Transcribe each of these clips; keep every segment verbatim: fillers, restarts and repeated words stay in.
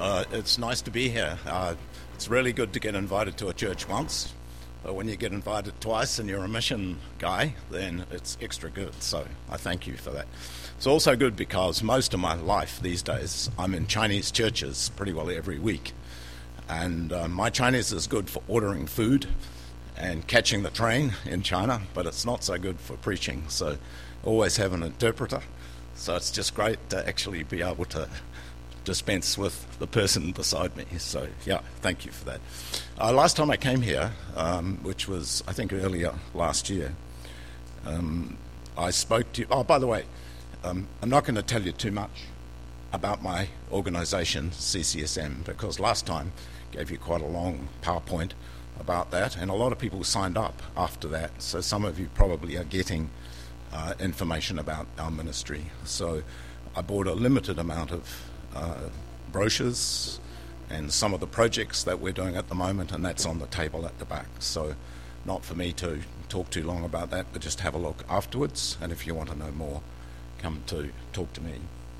Uh, it's nice to be here. Uh, it's really good to get invited to a church once, but when you get invited twice and you're a mission guy, then it's extra good. So I thank you for that. It's also good because most of my life these days, I'm in Chinese churches pretty well every week. And uh, my Chinese is good for ordering food and catching the train in China, but it's not so good for preaching. So always have an interpreter. So it's just great to actually be able to dispense with the person beside me. So, yeah, thank you for that. Uh, last time I came here, um, which was, I think, earlier last year, um, I spoke to you. Oh, by the way, um, I'm not going to tell you too much about my organisation, C C S M, because last time I gave you quite a long PowerPoint about that, and a lot of people signed up after that. So some of you probably are getting uh, information about our ministry. So I bought a limited amount of Uh, brochures and some of the projects that we're doing at the moment, and that's on the table at the back. So not for me to talk too long about that, but just have a look afterwards, and if you want to know more, come to talk to me.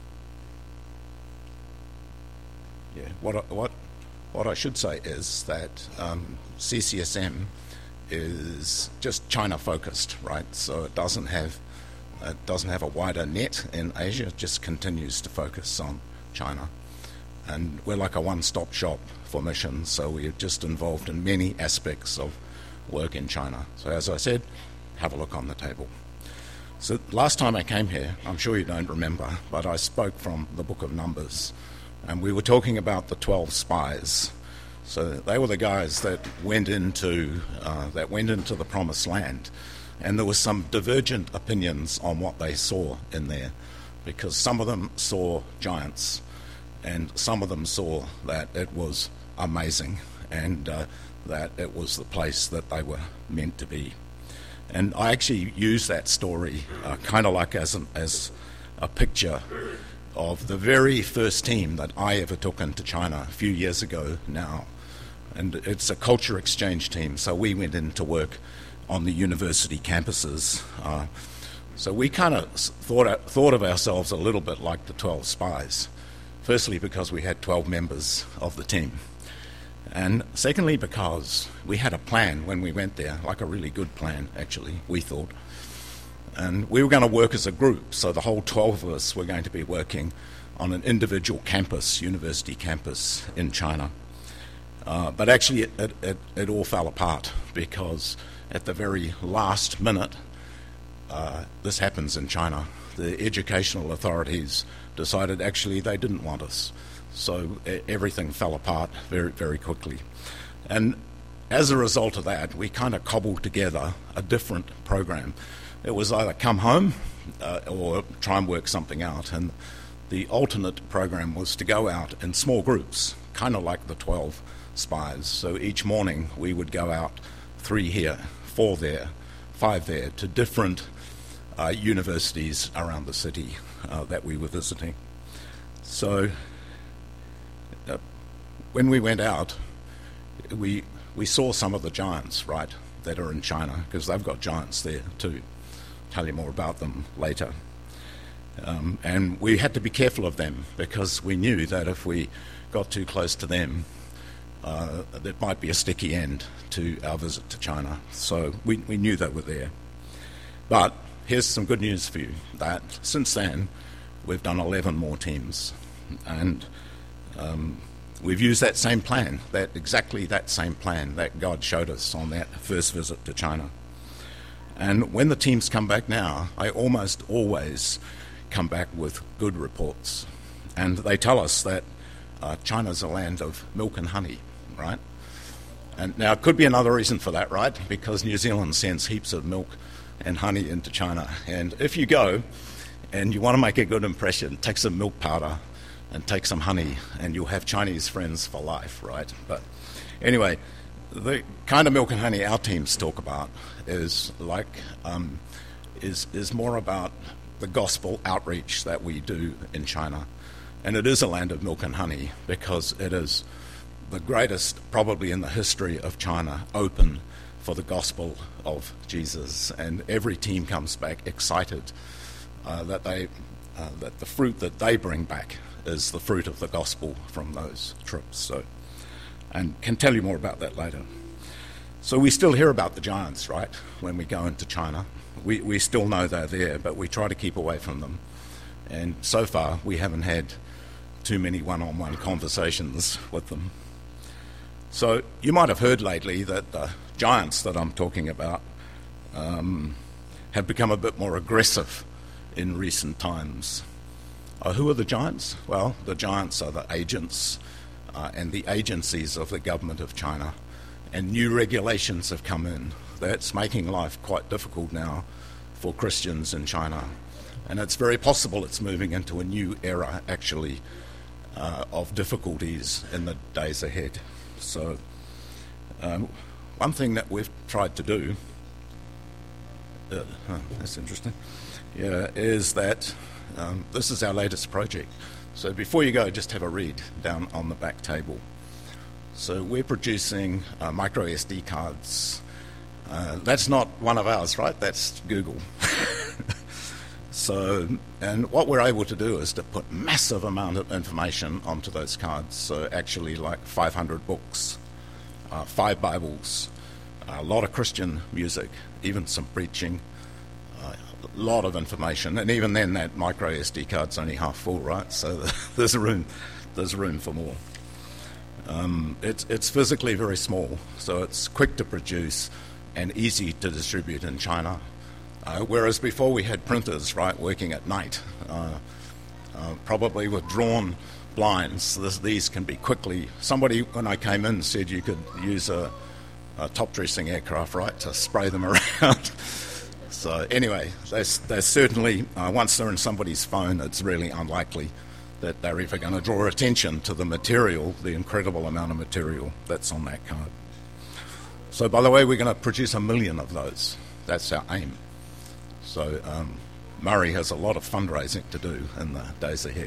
Yeah, what I, what what I should say is that um, C C S M is just China focused, right? So it doesn't have it doesn't have a wider net in Asia. It just continues to focus on China, and we're like a one-stop shop for missions, so we're just involved in many aspects of work in China. So as I said, have a look on the table. So last time I came here, I'm sure you don't remember, but I spoke from the book of Numbers, and we were talking about the twelve spies. So they were the guys that went into uh, that went into the promised land, and there were some divergent opinions on what they saw in there, because some of them saw giants and some of them saw that it was amazing and uh, that it was the place that they were meant to be. And I actually use that story uh, kind of like as, an, as a picture of the very first team that I ever took into China a few years ago now. And it's a culture exchange team, so we went in to work on the university campuses. Uh, So we kind of thought thought of ourselves a little bit like the twelve spies. Firstly, because we had twelve members of the team. And secondly, because we had a plan when we went there, like a really good plan, actually, we thought. And we were going to work as a group, so the whole twelve of us were going to be working on an individual campus, university campus in China. Uh, but actually, it, it, it, it all fell apart, because at the very last minute, Uh, this happens in China. The educational authorities decided actually they didn't want us. So e- everything fell apart very, very quickly. And as a result of that, we kind of cobbled together a different program. It was either come home uh, or try and work something out. And the alternate program was to go out in small groups, kind of like the twelve spies. So each morning we would go out, three here, four there, five there, to different Uh, universities around the city uh, that we were visiting. So uh, when we went out, we we saw some of the giants, right, that are in China, because they've got giants there too. Tell you more about them later. Um, and we had to be careful of them, because we knew that if we got too close to them, uh, there might be a sticky end to our visit to China. So we, we knew they were there. But here's some good news for you, that since then we've done eleven more teams, and um, we've used that same plan, that exactly that same plan that God showed us on that first visit to China. And when the teams come back now, I almost always come back with good reports, and they tell us that uh, China's a land of milk and honey, right? And now it could be another reason for that, right? Because New Zealand sends heaps of milk and honey into China. And if you go and you want to make a good impression, take some milk powder and take some honey, and you'll have Chinese friends for life, right? But anyway, the kind of milk and honey our teams talk about is like um, is is more about the gospel outreach that we do in China. And it is a land of milk and honey, because it is the greatest, probably in the history of China, open for the gospel of Jesus. And every team comes back excited uh, that they uh, that the fruit that they bring back is the fruit of the gospel from those trips. So, and can tell you more about that later. So we still hear about the giants, right, when we go into China. We, we still know they're there, but we try to keep away from them. And so far, we haven't had too many one-on-one conversations with them. So you might have heard lately that the giants that I'm talking about um, have become a bit more aggressive in recent times. Uh, who are the giants? Well, the giants are the agents uh, and the agencies of the government of China. And new regulations have come in. That's making life quite difficult now for Christians in China. And it's very possible it's moving into a new era, actually, uh, of difficulties in the days ahead. So um, one thing that we've tried to do, uh, huh, that's interesting, yeah, is that um, this is our latest project. So before you go, just have a read down on the back table. So we're producing uh, micro S D cards. Uh, that's not one of ours, right? That's Google. So, and what we're able to do is to put massive amount of information onto those cards. So actually like five hundred books, uh, five Bibles, a lot of Christian music, even some preaching, uh, a lot of information. And even then that micro S D card's only half full, right? So there's room, there's room for more. Um, it's, it's physically very small, so it's quick to produce and easy to distribute in China. Uh, whereas before we had printers, right, working at night, uh, uh, probably with drawn blinds. This, these can be quickly... Somebody, when I came in, said you could use a, a top-dressing aircraft, right, to spray them around. So anyway, there's, there's certainly, uh, once they're in somebody's phone, it's really unlikely that they're ever going to draw attention to the material, the incredible amount of material that's on that card. So, by the way, we're going to produce a million of those. That's our aim. So um, Murray has a lot of fundraising to do in the days ahead.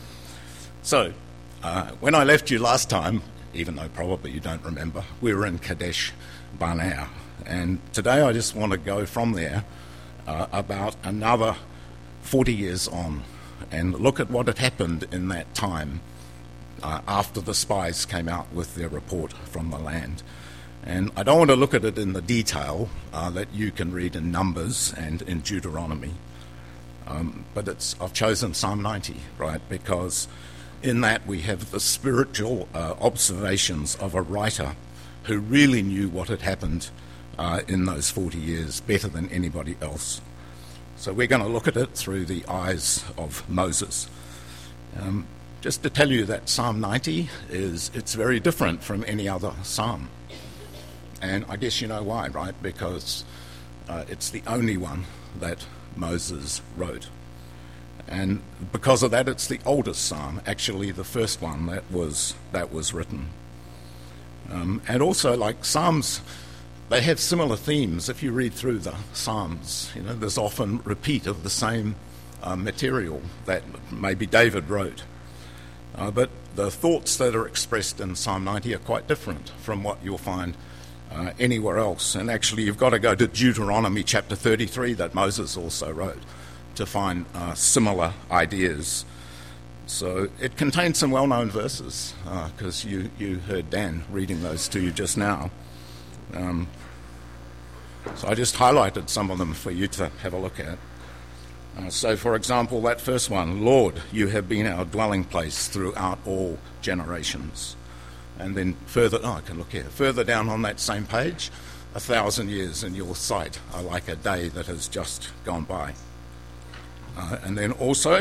So, uh, when I left you last time, even though probably you don't remember, we were in Kadesh Barnea. And today I just want to go from there uh, about another forty years on and look at what had happened in that time uh, after the spies came out with their report from the land. And I don't want to look at it in the detail uh, that you can read in Numbers and in Deuteronomy, um, but it's, I've chosen Psalm ninety, right, because in that we have the spiritual uh, observations of a writer who really knew what had happened uh, in those forty years better than anybody else. So we're going to look at it through the eyes of Moses. Um, just to tell you that Psalm ninety is, it's very different from any other psalm. And I guess you know why, right? Because uh, it's the only one that Moses wrote. And because of that, it's the oldest psalm, actually the first one that was, that was written. Um, and also, like Psalms, they have similar themes. If you read through the Psalms, you know, there's often repeat of the same uh, material that maybe David wrote. Uh, but the thoughts that are expressed in Psalm ninety are quite different from what you'll find uh, anywhere else. And actually, you've got to go to Deuteronomy chapter thirty-three that Moses also wrote to find uh, similar ideas. So it contains some well-known verses, because uh, you, you heard Dan reading those to you just now. Um, so I just highlighted some of them for you to have a look at. Uh, so, for example, that first one, Lord, you have been our dwelling place throughout all generations. And then further, oh, I can look here, further down on that same page, a thousand years in your sight are like a day that has just gone by. Uh, and then also,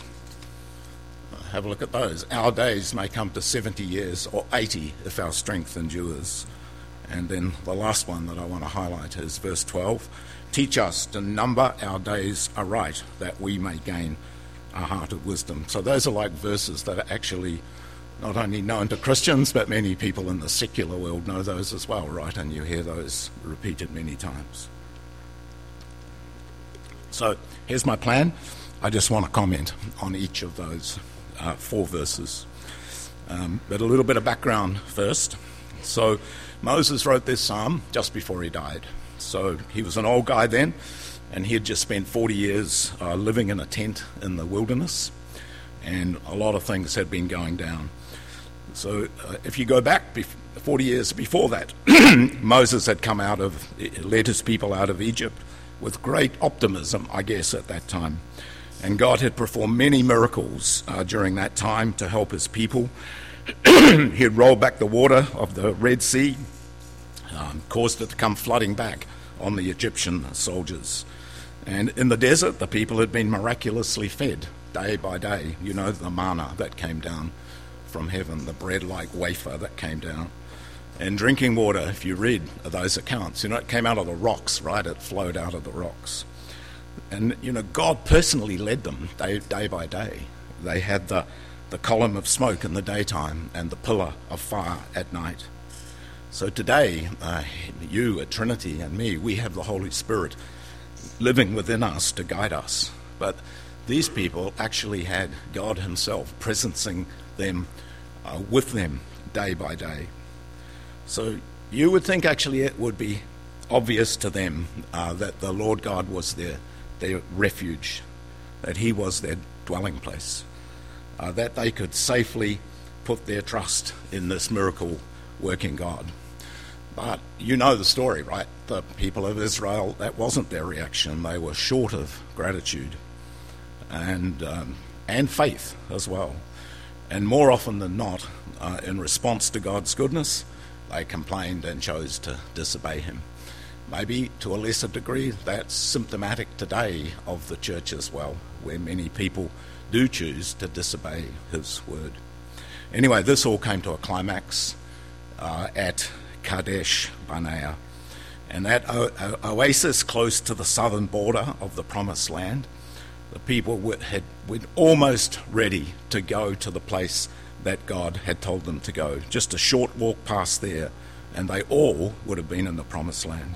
have a look at those. Our days may come to seventy years or eighty if our strength endures. And then the last one that I want to highlight is verse twelve. Teach us to number our days aright, that we may gain a heart of wisdom. So those are like verses that are actually not only known to Christians, but many people in the secular world know those as well, right? And you hear those repeated many times. So here's my plan. I just want to comment on each of those uh, four verses. Um, but a little bit of background first. So Moses wrote this psalm just before he died. So he was an old guy then, and he had just spent forty years uh, living in a tent in the wilderness. and a lot of things had been going down. So uh, if you go back bef- forty years before that, Moses had come out of, led his people out of Egypt with great optimism, I guess, at that time. And God had performed many miracles uh, during that time to help his people. He had rolled back the water of the Red Sea, um, caused it to come flooding back on the Egyptian soldiers. And in the desert, the people had been miraculously fed day by day. You know, the manna that came down from heaven, the bread-like wafer that came down. And drinking water, if you read those accounts, you know, it came out of the rocks, right? It flowed out of the rocks. And, you know, God personally led them day, day by day. They had the, the column of smoke in the daytime and the pillar of fire at night. So today, uh, you at Trinity and me, we have the Holy Spirit living within us to guide us. But these people actually had God himself presencing them uh, with them day by day. So you would think actually it would be obvious to them uh, that the Lord God was their, their refuge, that he was their dwelling place, uh, that they could safely put their trust in this miracle-working God. But you know the story, right? The people of Israel, that wasn't their reaction. They were short of gratitude and um, and faith as well. And more often than not, uh, in response to God's goodness, they complained and chose to disobey him. Maybe to a lesser degree, that's symptomatic today of the church as well, where many people do choose to disobey his word. Anyway, this all came to a climax uh, at Kadesh Barnea, and that o- o- oasis close to the southern border of the Promised Land. The people were, had, were almost ready to go to the place that God had told them to go. Just a short walk past there, and they all would have been in the Promised Land.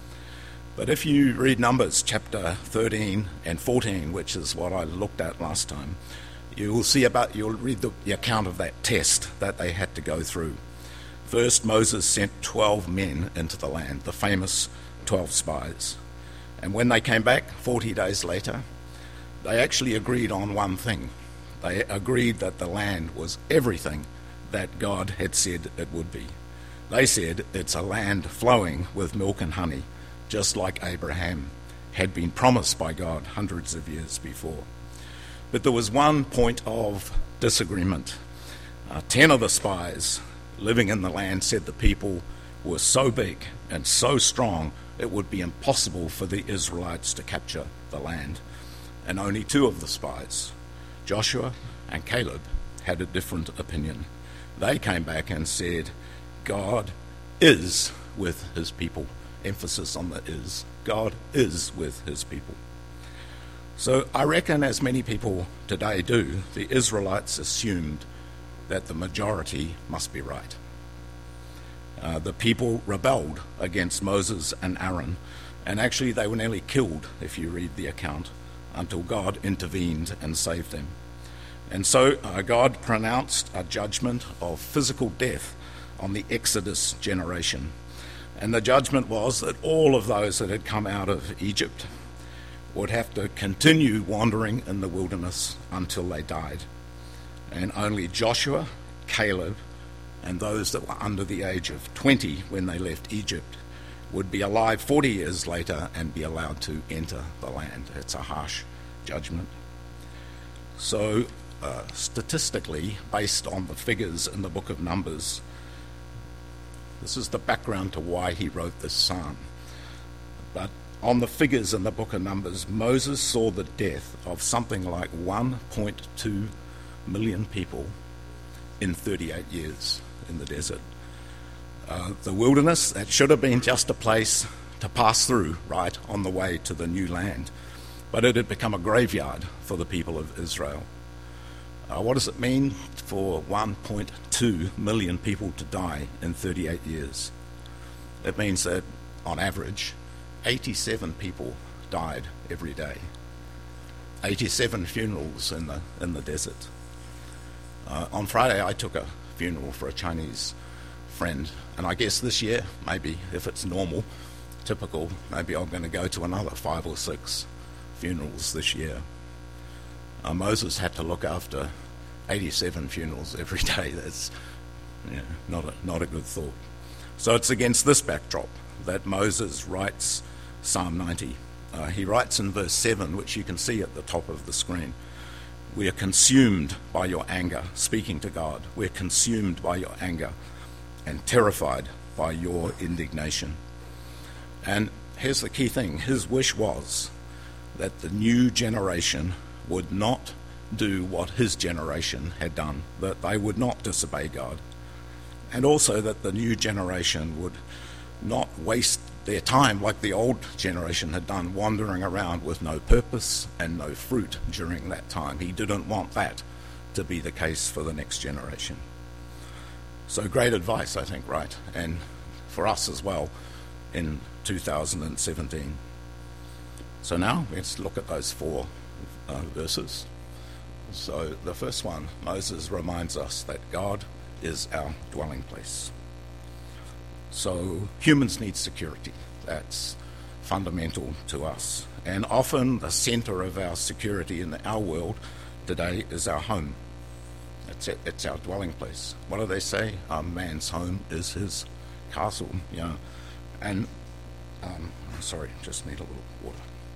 But if you read Numbers chapter thirteen and fourteen, which is what I looked at last time, you will see about, you'll read the, the account of that test that they had to go through. First, Moses sent twelve men into the land, the famous twelve spies. And when they came back forty days later, they actually agreed on one thing. They agreed that the land was everything that God had said it would be. They said it's a land flowing with milk and honey, just like Abraham had been promised by God hundreds of years before. But there was one point of disagreement. Uh, ten of the spies living in the land said the people were so big and so strong it would be impossible for the Israelites to capture the land. And only two of the spies, Joshua and Caleb, had a different opinion. They came back and said, God is with his people. Emphasis on the is. God is with his people. So I reckon, as many people today do, the Israelites assumed that the majority must be right. Uh, the people rebelled against Moses and Aaron, and actually they were nearly killed, if you read the account, until God intervened and saved them. And so uh, God pronounced a judgment of physical death on the Exodus generation. And the judgment was that all of those that had come out of Egypt would have to continue wandering in the wilderness until they died. And only Joshua, Caleb, and those that were under the age of twenty when they left Egypt would be alive forty years later and be allowed to enter the land. It's a harsh judgment. So, uh, statistically, based on the figures in the book of Numbers, this is the background to why he wrote this psalm. But on the figures in the book of Numbers, Moses saw the death of something like one point two million people in thirty-eight years in the desert. Uh, the wilderness, that should have been just a place to pass through, right, on the way to the new land. But it had become a graveyard for the people of Israel. Uh, what does it mean for one point two million people to die in thirty-eight years? It means that, on average, eighty-seven people died every day. eighty-seven funerals in the in the desert. Uh, on Friday, I took a funeral for a Chinese friend, and I guess this year, maybe if it's normal, typical, maybe I'm going to go to another five or six funerals this year. Uh, Moses had to look after eighty-seven funerals every day. That's yeah, not a, not a good thought. So it's against this backdrop that Moses writes Psalm ninety. Uh, he writes in verse seven, which you can see at the top of the screen, "We are consumed by your anger," speaking to God. "We're consumed by your anger and terrified by your indignation." And here's the key thing. His wish was that the new generation would not do what his generation had done, that they would not disobey God, and also that the new generation would not waste their time like the old generation had done, wandering around with no purpose and no fruit during that time. He didn't want that to be the case for the next generation. So great advice, I think, right? And for us as well in two thousand seventeen. So now let's look at those four uh, verses. So the first one, Moses reminds us that God is our dwelling place. So humans need security. That's fundamental to us. And often the centre of our security in our world today is our home. It's, it, it's our dwelling place. What do they say? A man's home is his castle. You know. And, um, sorry, just need a little water.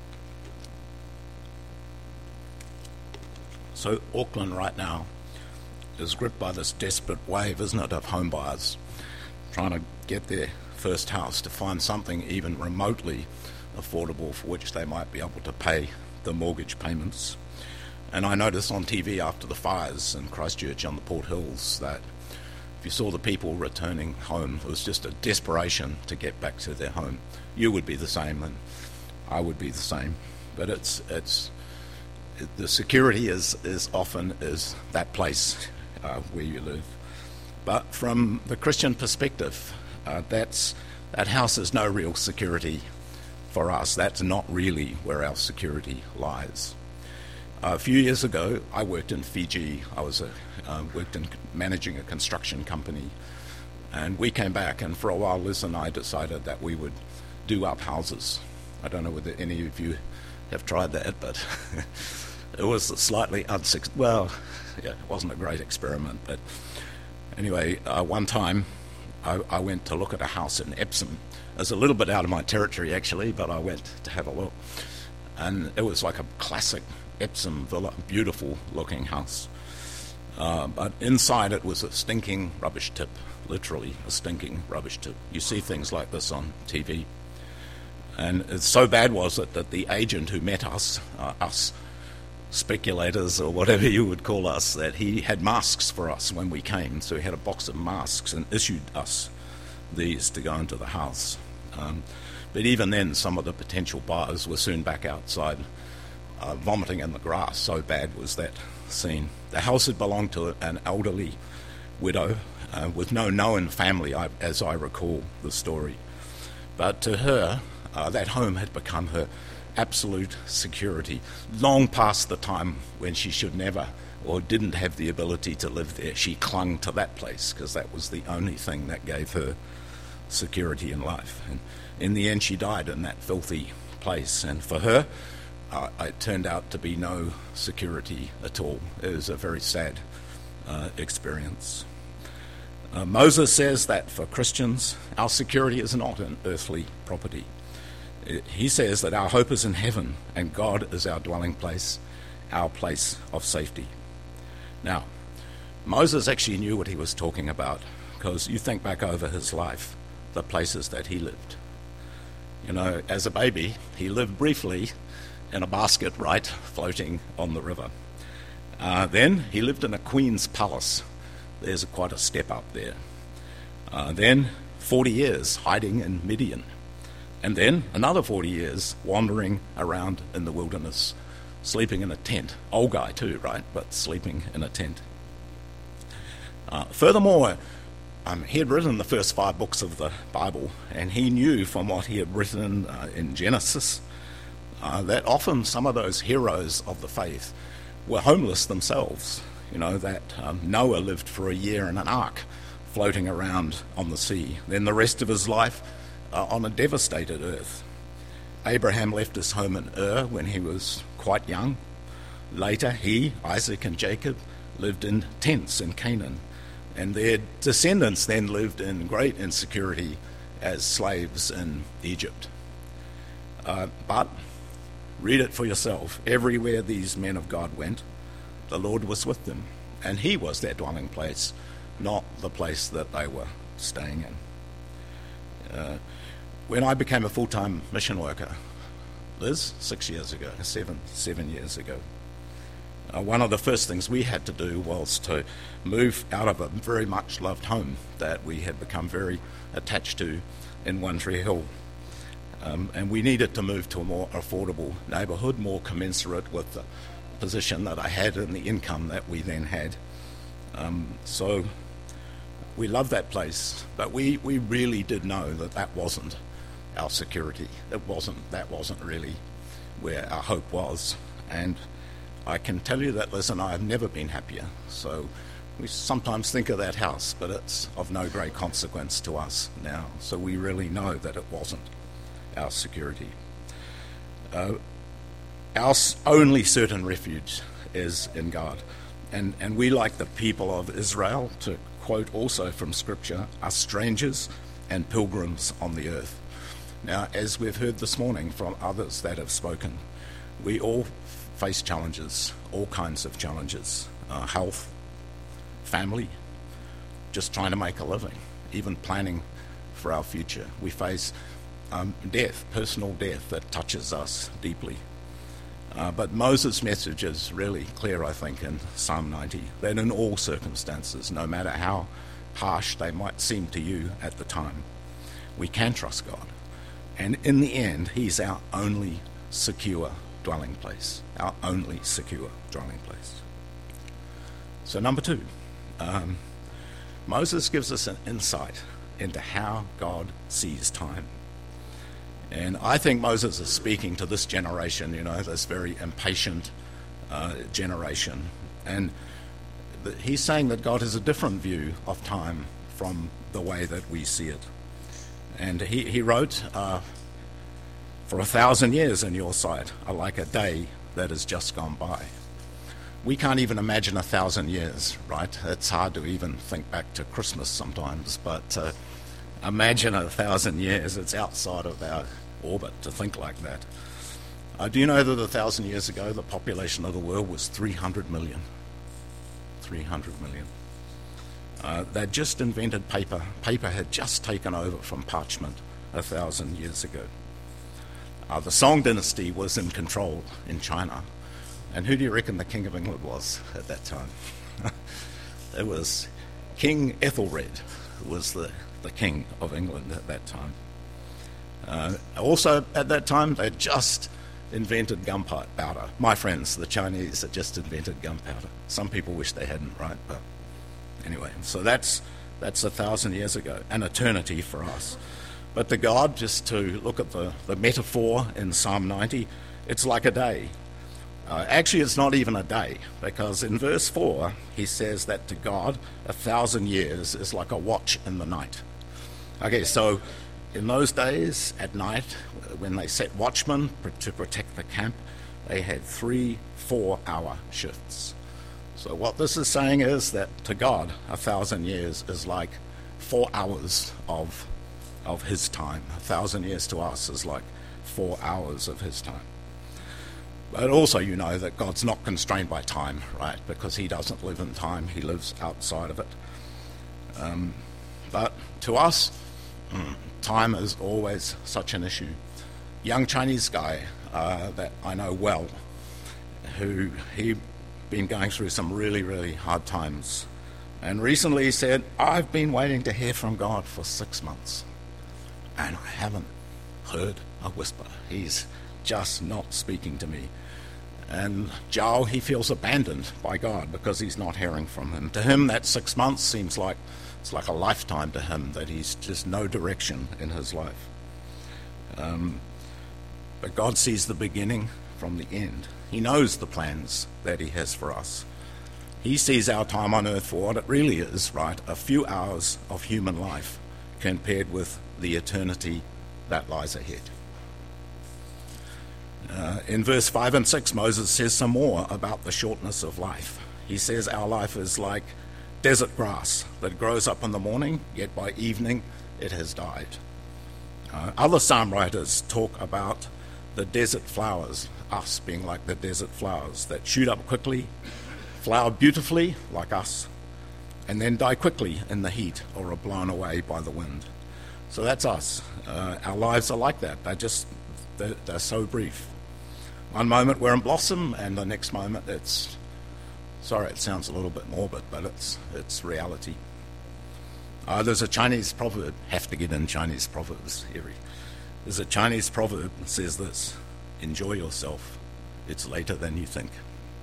So Auckland right now is gripped by this desperate wave, isn't it, of home buyers trying to get their first house, to find something even remotely affordable for which they might be able to pay the mortgage payments. And I noticed on T V after the fires in Christchurch on the Port Hills that if you saw the people returning home, it was just a desperation to get back to their home. You would be the same, and I would be the same. But it's it's it, the security is, is often is that place uh, where you live. But from the Christian perspective, uh, that's that house is no real security for us. That's not really where our security lies. Uh, a few years ago, I worked in Fiji. I was a, uh, worked in managing a construction company, and we came back. And for a while, Liz and I decided that we would do up houses. I don't know whether any of you have tried that, but it was a slightly unsuccessful. Well, yeah, it wasn't a great experiment, but anyway, uh, one time I, I went to look at a house in Epsom. It was a little bit out of my territory, actually, but I went to have a look. And it was like a classic Epsom villa, beautiful-looking house. Uh, but inside it was a stinking rubbish tip, literally a stinking rubbish tip. You see things like this on T V. And it's so bad was it that the agent who met us, uh, us speculators or whatever you would call us, that he had masks for us when we came. So he had a box of masks and issued us these to go into the house. Um, but even then, some of the potential buyers were soon back outside uh, vomiting in the grass. So bad was that scene. The house had belonged to an elderly widow uh, with no known family, I, as I recall the story. But to her, uh, that home had become her absolute security, long past the time when she should never or didn't have the ability to live there. She clung to that place because that was the only thing that gave her security in life. And in the end, she died in that filthy place. And for her, uh, it turned out to be no security at all. It was a very sad uh, experience. Uh, Moses says that for Christians, our security is not in earthly property. He says that our hope is in heaven and God is our dwelling place, our place of safety. Now, Moses actually knew what he was talking about, because you think back over his life, the places that he lived. You know, as a baby, he lived briefly in a basket, right, floating on the river. Uh, then he lived in a queen's palace. There's a, quite a step up there. Uh, then forty years hiding in Midian. And then another forty years wandering around in the wilderness, sleeping in a tent. Old guy too, right? But sleeping in a tent. Uh, furthermore, um, he had written the first five books of the Bible, and he knew from what he had written uh, in Genesis uh, that often some of those heroes of the faith were homeless themselves. You know, that um, Noah lived for a year in an ark, floating around on the sea. Then the rest of his life uh, on a devastated earth. Abraham left his home in Ur when he was quite young. Later, he, Isaac and Jacob, lived in tents in Canaan, and their descendants then lived in great insecurity as slaves in Egypt. Uh, but read it for yourself. Everywhere these men of God went, the Lord was with them, and he was their dwelling place, not the place that they were staying in. Uh, when I became a full-time mission worker, Liz, six years ago, seven, seven years ago, uh, one of the first things we had to do was to move out of a very much loved home that we had become very attached to in One Tree Hill. Um, and we needed to move to a more affordable neighbourhood, more commensurate with the position that I had and the income that we then had. Um, so we loved that place, but we, we really did know that that wasn't our security. It wasn't, that wasn't really where our hope was. And I can tell you that Liz and I have never been happier. So we sometimes think of that house, but it's of no great consequence to us now. So we really know that it wasn't our security. Uh, our only certain refuge is in God. And, and we, like the people of Israel, to quote also from Scripture, are strangers and pilgrims on the earth. Now, as we've heard this morning from others that have spoken, we all face challenges, all kinds of challenges, uh, health, family, just trying to make a living, even planning for our future. We face um, death, personal death that touches us deeply. Uh, but Moses' message is really clear, I think, in Psalm ninety, that in all circumstances, no matter how harsh they might seem to you at the time, we can trust God. And in the end, he's our only secure dwelling place, our only secure dwelling place. So number two, um, Moses gives us an insight into how God sees time. And I think Moses is speaking to this generation, you know, this very impatient uh, generation. And th- he's saying that God has a different view of time from the way that we see it. And he, he wrote, uh, for a thousand years in your sight are like a day that has just gone by. We can't even imagine a thousand years, right? It's hard to even think back to Christmas sometimes, but uh, imagine a thousand years. It's outside of our orbit to think like that. Uh, do you know that a thousand years ago the population of the world was three hundred million? three hundred million. Uh, they'd just invented paper. Paper had just taken over from parchment a thousand years ago. Uh, the Song dynasty was in control in China. And who do you reckon the King of England was at that time? It was King Ethelred, who was the, the King of England at that time. Uh, also at that time, they'd just invented gunpowder. My friends, the Chinese, had just invented gunpowder. Some people wish they hadn't, right? But anyway, so that's that's a thousand years ago, an eternity for us. But to God, just to look at the, the metaphor in Psalm ninety, it's like a day. Uh, actually, it's not even a day, because in verse four, he says that to God, a thousand years is like a watch in the night. Okay, so in those days, at night, when they set watchmen to protect the camp, they had three four-hour shifts. So what this is saying is that to God, a thousand years is like four hours of, of his time. A thousand years to us is like four hours of his time. But also you know that God's not constrained by time, right? Because he doesn't live in time, he lives outside of it. Um, but to us, time is always such an issue. Young Chinese guy uh, that I know well, who he'd been going through some really, really hard times. And recently he said, I've been waiting to hear from God for six months. And I haven't heard a whisper. He's just not speaking to me. And Zhao, he feels abandoned by God because he's not hearing from him. To him, that six months seems like it's like a lifetime to him, that he's just no direction in his life. Um, but God sees the beginning from the end. He knows the plans that he has for us. He sees our time on earth for what it really is, right? A few hours of human life compared with the eternity that lies ahead. Uh, in verse five and six, Moses says some more about the shortness of life. He says our life is like desert grass that grows up in the morning, yet by evening it has died. Uh, other psalm writers talk about the desert flowers, us being like the desert flowers that shoot up quickly, flower beautifully like us, and then die quickly in the heat or are blown away by the wind. So that's us. Uh, our lives are like that. They're just, they're, they're so brief. One moment we're in blossom, and the next moment it's, sorry, it sounds a little bit morbid, but it's it's reality. Uh, there's a Chinese proverb, have to get in Chinese proverbs, Harry. There's a Chinese proverb that says this: enjoy yourself, it's later than you think.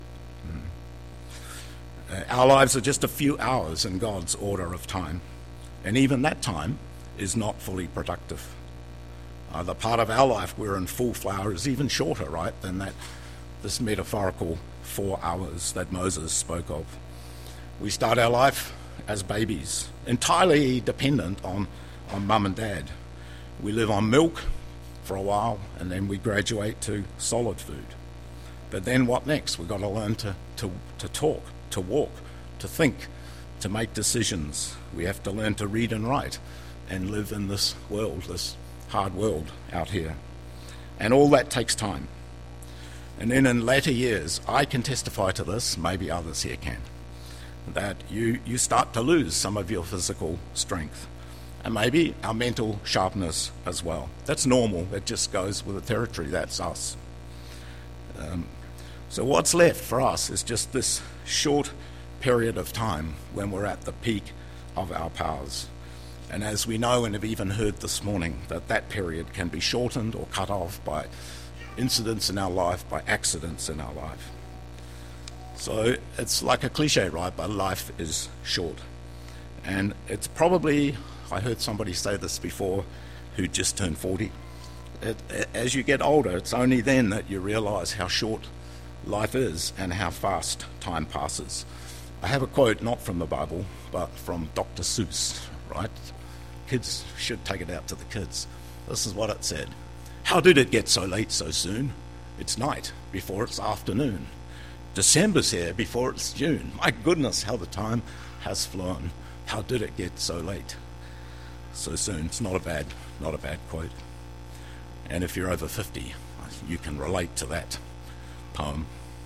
Mm. Uh, our lives are just a few hours in God's order of time, and even that time is not fully productive. Uh, the part of our life we're in full flower is even shorter, right, than that this metaphorical four hours that Moses spoke of. We start our life as babies, entirely dependent on, on mum and dad. We live on milk for a while, and then we graduate to solid food. But then what next? We've got to learn to, to, to talk, to walk, to think, to make decisions. We have to learn to read and write and live in this world, this hard world out here. And all that takes time. And then in later years, I can testify to this, maybe others here can, that you, you start to lose some of your physical strength and maybe our mental sharpness as well. That's normal. It just goes with the territory. That's us. Um, so what's left for us is just this short period of time when we're at the peak of our powers. And as we know and have even heard this morning, that that period can be shortened or cut off by incidents in our life, by accidents in our life. So it's like a cliche, right? But life is short. And it's probably, I heard somebody say this before, who just turned forty. It, it, as you get older, it's only then that you realise how short life is and how fast time passes. I have a quote, not from the Bible, but from Doctor Seuss, right? Kids should take it out to the kids. This is what it said. How did it get so late so soon? It's night before it's afternoon. December's here before it's June. My goodness, how the time has flown. How did it get so late so soon? It's not a bad, not a bad quote. And if you're over fifty, you can relate to that poem.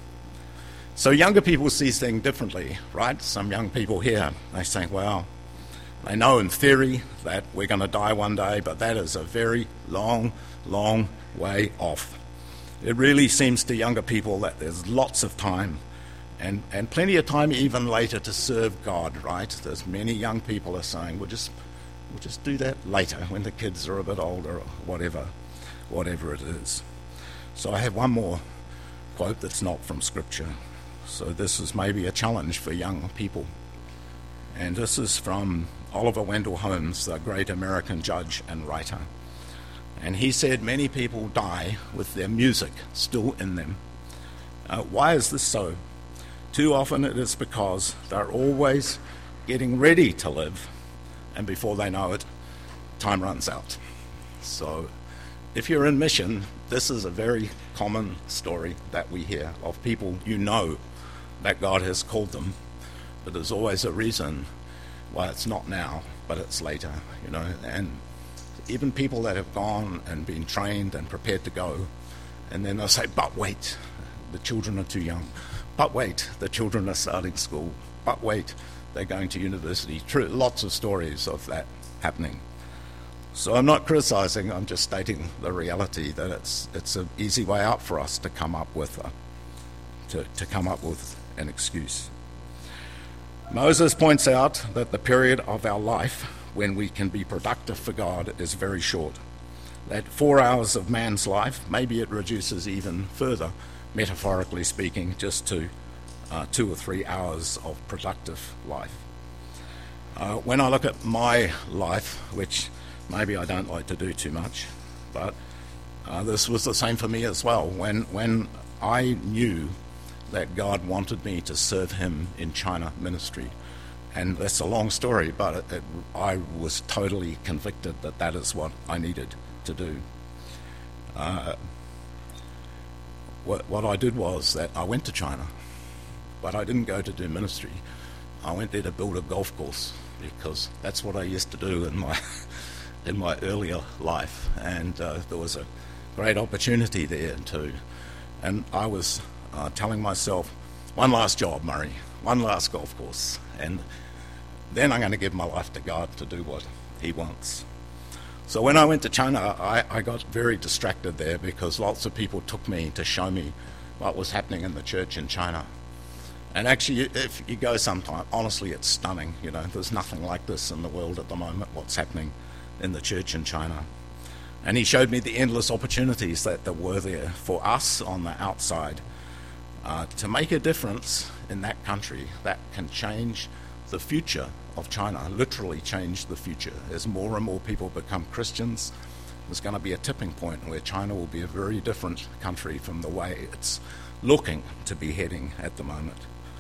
So younger people see things differently, right? Some young people here, they say, well, they know in theory that we're going to die one day, but that is a very long, long way off. It really seems to younger people that there's lots of time and, and plenty of time even later to serve God, right? There's many young people are saying, we'll just, we'll just do that later when the kids are a bit older or whatever, whatever it is. So I have one more quote that's not from Scripture. So this is maybe a challenge for young people. And this is from Oliver Wendell Holmes, the great American judge and writer. And he said many people die with their music still in them. Uh, why is this so? Too often it is because they're always getting ready to live, and before they know it, time runs out. So if you're in mission, this is a very common story that we hear of people you know that God has called them, but there's always a reason why it's not now, but it's later, you know. And even people that have gone and been trained and prepared to go, and then they'll say, but wait, the children are too young. But wait, the children are starting school. But wait, they're going to university. True, lots of stories of that happening. So I'm not criticizing, I'm just stating the reality that it's it's an easy way out for us to come up with a, to, to come up with an excuse. Moses points out that the period of our life when we can be productive for God is very short. That four hours of man's life, maybe it reduces even further, metaphorically speaking, just to uh, two or three hours of productive life. Uh, when I look at my life, which maybe I don't like to do too much, but uh, this was the same for me as well. When when I knew that God wanted me to serve him in China ministry, and that's a long story, but it, it, I was totally convicted that that is what I needed to do. Uh, what, what I did was that I went to China, but I didn't go to do ministry. I went there to build a golf course because that's what I used to do in my in my earlier life, and uh, there was a great opportunity there too. And I was uh, telling myself, one last job, Murray, one last golf course, and then I'm going to give my life to God to do what He wants. So when I went to China, I, I got very distracted there because lots of people took me to show me what was happening in the church in China. And actually, if you go sometime, honestly, it's stunning. You know, there's nothing like this in the world at the moment, what's happening in the church in China. And he showed me the endless opportunities that there were there for us on the outside uh, to make a difference in that country that can change the future of China, literally change the future. As more and more people become Christians, there's going to be a tipping point where China will be a very different country from the way it's looking to be heading at the moment.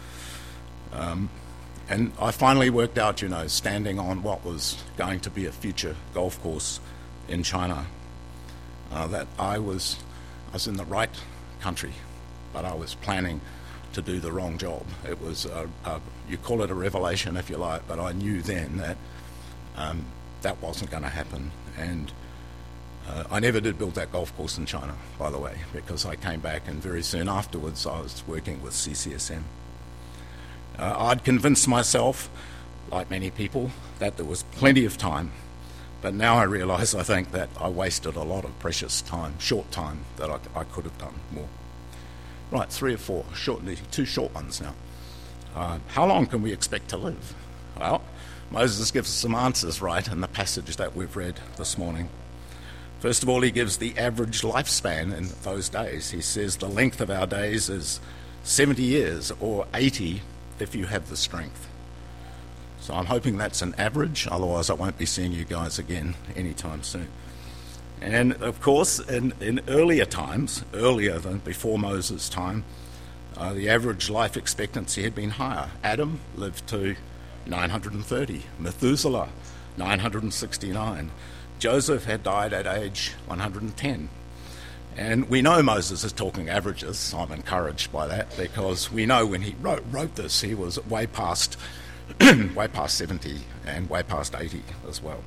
Um, and I finally worked out, you know, standing on what was going to be a future golf course in China, uh, that I was, I was in the right country, but I was planning to do the wrong job. It was, a, a, you call it a revelation if you like, but I knew then that um, that wasn't going to happen. And uh, I never did build that golf course in China, by the way, because I came back and very soon afterwards I was working with C C S M. Uh, I'd convinced myself, like many people, that there was plenty of time, but now I realise, I think, that I wasted a lot of precious time, short time, that I, I could have done more. Right, three or four, short, two short ones now. Uh, how long can we expect to live? Well, Moses gives us some answers, right, in the passage that we've read this morning. First of all, he gives the average lifespan in those days. He says the length of our days is seventy years, or eighty if you have the strength. So I'm hoping that's an average, otherwise I won't be seeing you guys again anytime soon. And of course, in, in earlier times, earlier than before Moses' time, uh, the average life expectancy had been higher. Adam lived to nine hundred thirty, Methuselah nine hundred sixty-nine, Joseph had died at age one hundred ten. And we know Moses is talking averages, so I'm encouraged by that, because we know when he wrote, wrote this, he was way past, way past seventy and way past eighty as well.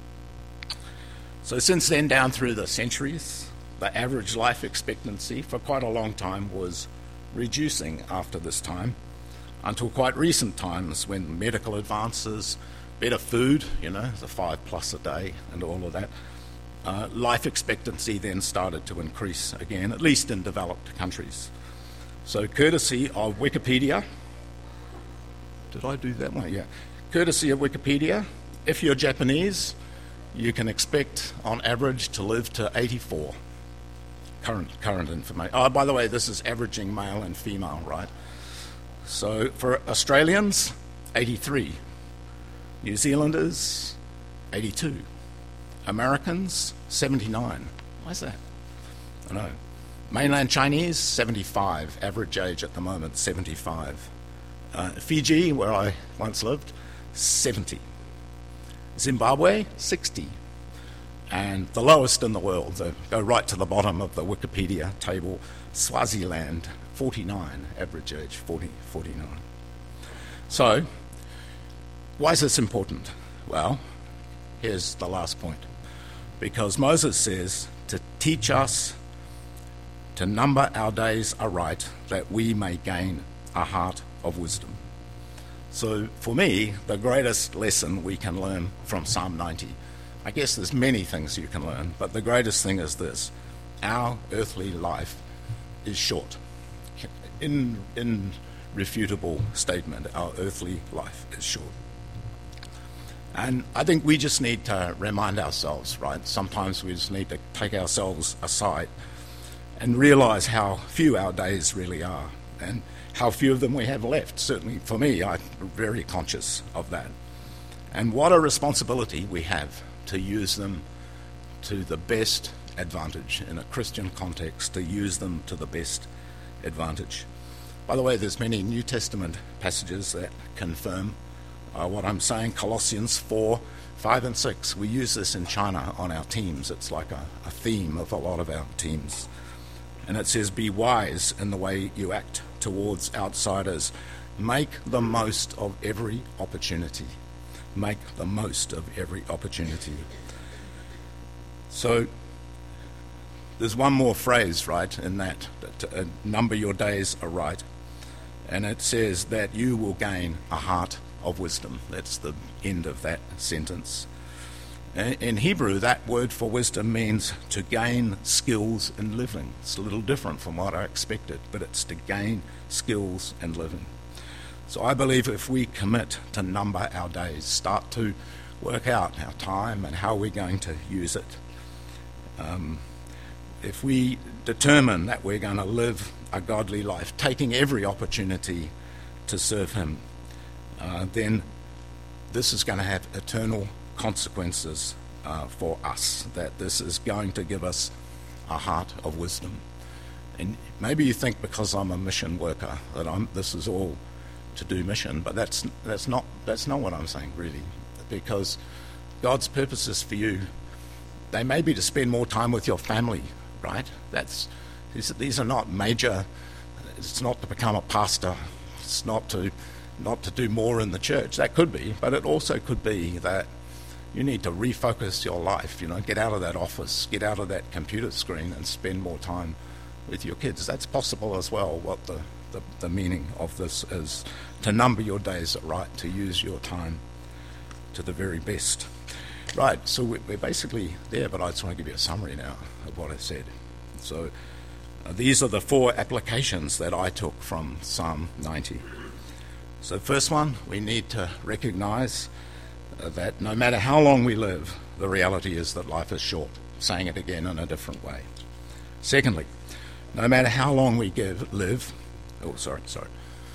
So since then, down through the centuries, the average life expectancy for quite a long time was reducing after this time, until quite recent times when medical advances, better food, you know, the five plus a day and all of that, uh, life expectancy then started to increase again, at least in developed countries. So courtesy of Wikipedia, did I do that one? Yeah. Courtesy of Wikipedia, if you're Japanese, you can expect on average to live to eighty-four. Current current information. Oh, by the way, this is averaging male and female, right? So for Australians, eighty-three. New Zealanders, eighty-two. Americans, seventy-nine. Why is that? I don't know. Mainland Chinese, seventy-five. Average age at the moment, seventy-five. Uh, Fiji, where I once lived, seventy. Zimbabwe, sixty. And the lowest in the world, so go right to the bottom of the Wikipedia table, Swaziland, forty-nine, average age, forty, forty-nine. So, why is this important? Well, here's the last point. Because Moses says to teach us to number our days aright, that we may gain a heart of wisdom. So for me, the greatest lesson we can learn from Psalm ninety, I guess there's many things you can learn, but the greatest thing is this: our earthly life is short. In, irrefutable statement, our earthly life is short. And I think we just need to remind ourselves, right? Sometimes we just need to take ourselves aside and realize how few our days really are and how few of them we have left. Certainly for me, I'm very conscious of that. And what a responsibility we have to use them to the best advantage in a Christian context, to use them to the best advantage. By the way, there's many New Testament passages that confirm uh, what I'm saying. Colossians four, five and six. We use this in China on our teams. It's like a, a theme of a lot of our teams. And it says, be wise in the way you act towards outsiders. Make the most of every opportunity. Make the most of every opportunity. So there's one more phrase, right, in that, that uh, number your days aright. And it says that you will gain a heart of wisdom. That's the end of that sentence. In Hebrew, that word for wisdom means to gain skills in living. It's a little different from what I expected, but it's to gain skills in living. So I believe if we commit to number our days, start to work out our time and how we're going to use it, um, if we determine that we're going to live a godly life, taking every opportunity to serve Him, uh, then this is going to have eternal consequences uh, for us, that this is going to give us a heart of wisdom. And maybe you think because I'm a mission worker that I'm, this is all to do mission, but that's that's not that's not what I'm saying, really, because God's purposes for you, they may be to spend more time with your family, right? That's these, these are not major. It's not to become a pastor. It's not to not to do more in the church. That could be, but it also could be that you need to refocus your life, you know, get out of that office, get out of that computer screen and spend more time with your kids. That's possible as well. What the, the, the meaning of this is, to number your days right, to use your time to the very best. Right, so we're basically there, but I just want to give you a summary now of what I said. So uh, these are the four applications that I took from Psalm ninety. So first one, we need to recognize uh, that no matter how long we live, the reality is that life is short. Saying it again in a different way. Secondly, no matter how long we give, live, oh, sorry, sorry,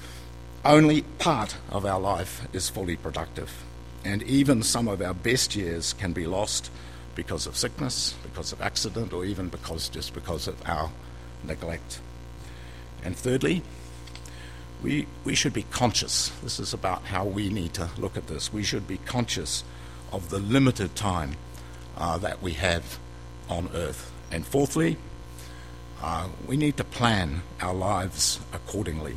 only part of our life is fully productive. And even some of our best years can be lost because of sickness, because of accident, or even because just because of our neglect. And thirdly, we we should be conscious. This is about how we need to look at this. We should be conscious of the limited time uh, that we have on earth. And fourthly, uh, we need to plan our lives accordingly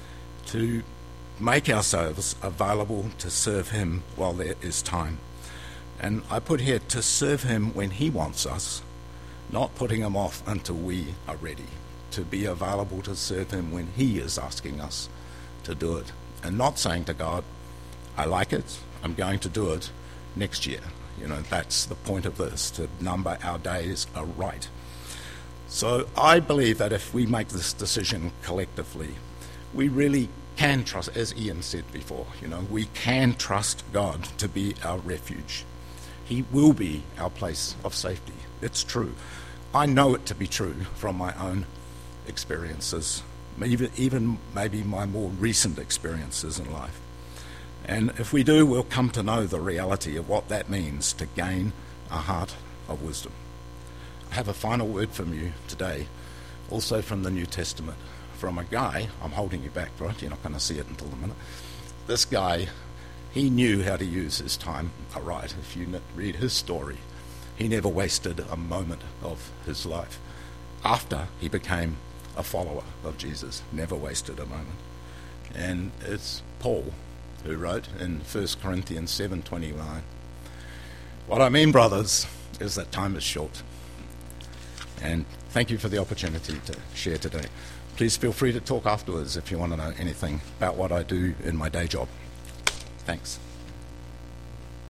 to make ourselves available to serve Him while there is time. And I put here, to serve Him when He wants us, not putting Him off until we are ready. To be available to serve Him when He is asking us to do it. And not saying to God, I like it, I'm going to do it next year. You know, that's the point of this, to number our days aright. So I believe that if we make this decision collectively, we really can trust, as Ian said before, you know, we can trust God to be our refuge. He will be our place of safety. It's true. I know it to be true from my own experiences, even, even maybe my more recent experiences in life. And if we do, we'll come to know the reality of what that means to gain a heart of wisdom. I have a final word from you today, also from the New Testament, from a guy. I'm holding you back, right? You're not going to see it until a minute. This guy, he knew how to use his time aright. If you read his story, he never wasted a moment of his life. After he became a follower of Jesus, never wasted a moment. And it's Paul who wrote in First Corinthians seven twenty-nine, what I mean, brothers, is that time is short. And thank you for the opportunity to share today. Please feel free to talk afterwards if you want to know anything about what I do in my day job. Thanks.